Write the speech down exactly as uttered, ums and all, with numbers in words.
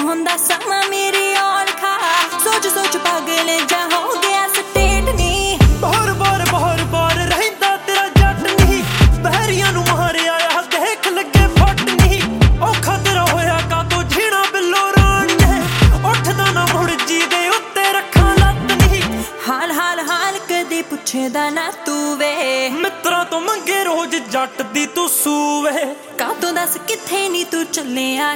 ਹੁੰਦਾ ਸਮਾਂ ਮੇਰੀ ਔਲਖਾ ਸੋਚ ਸੋਚ ਪਾਗਲ ਜਾ ਹੋ ਗਿਆ ਸਟੇਟ ਨੀ ਬਾਹਰ ਬਾਹਰ ਬਾਹਰ ਬਾਹਰ ਰਹਿੰਦਾ ਤੇਰਾ ਜੱਟ ਨਹੀਂ ਬਹਿਰੀਆਂ ਨੂੰ ਮਾਰਿਆ ਆ ਦੇਖ ਲੱਗੇ ਫੱਟ ਨਹੀਂ ਔਖਾ ਤੇਰਾ ਹੋਇਆ ਕਾਤੋਂ ਜੀਣਾ ਬਿੱਲੋ ਰਾਣੀਏ ਉੱਠਦਾ ਨਾ ਮੁੜ ਜੀ ਦੇ ਉੱਤੇ ਰੱਖਾਂ ਲੱਤ ਨਹੀਂ ਹਾਲ ਹਾਲ ਹਾਲ ਕਦੇ ਪੁੱਛਦਾ ਨਾ ਤੂੰ ਵੇ ਮਿੱਤਰਾਂ ਤੋਂ ਮੰਗੇ ਰੋਜ਼ ਜੱਟ ਦੀ ਤੂੰ ਸੂਵੇ ਕਾਤੋਂ ਦੱਸ ਕਿੱਥੇ ਨੀ ਤੂੰ ਚੱਲਿਆ